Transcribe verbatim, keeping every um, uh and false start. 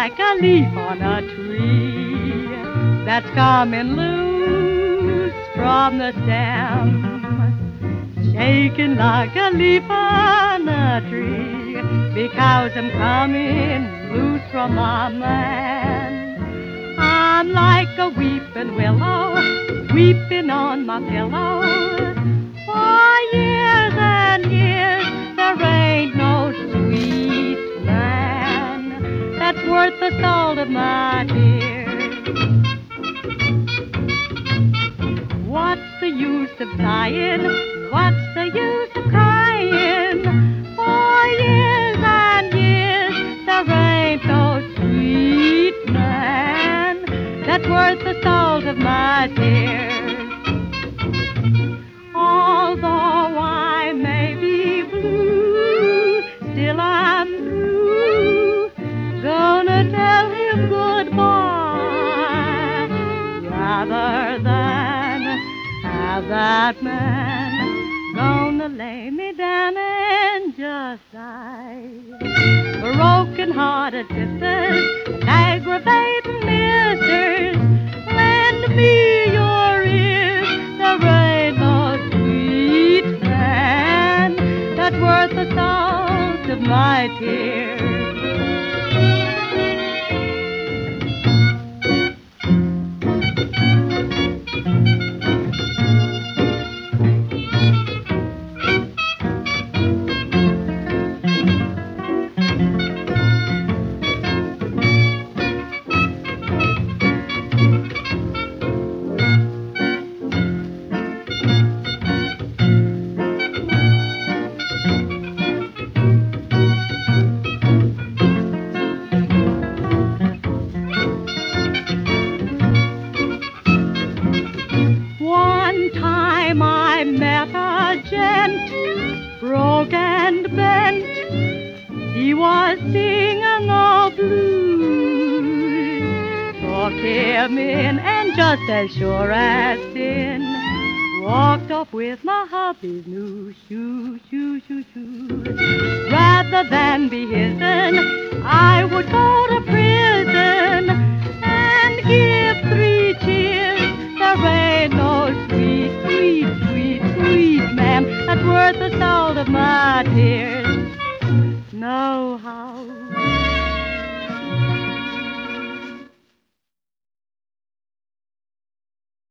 like a leaf on a tree that's coming loose from the stem, shaking like a leaf on a tree, because I'm coming loose from my man. I'm like a weeping willow, weeping on my pillow. For years and years there ain't no sweet man that's worth the salt of my tears. What's the use of sighing? What's the use of crying? For years and years there ain't no sweet man that's worth the salt of my tears. Although I may be blue, still I'm through, gonna tell him goodbye, rather than have that man gonna lay me down and just die. Broken-hearted sisters, aggravating misters, lend me your ears. There ain't no sweet man that's worth the salt of my tears. One time I met a gent, broke and bent. He was singing the blues. Took him in, and just as sure as sin, walked off with my hubby's new shoes, shoes, shoes, shoes. Rather than be his'n, I would go to prison.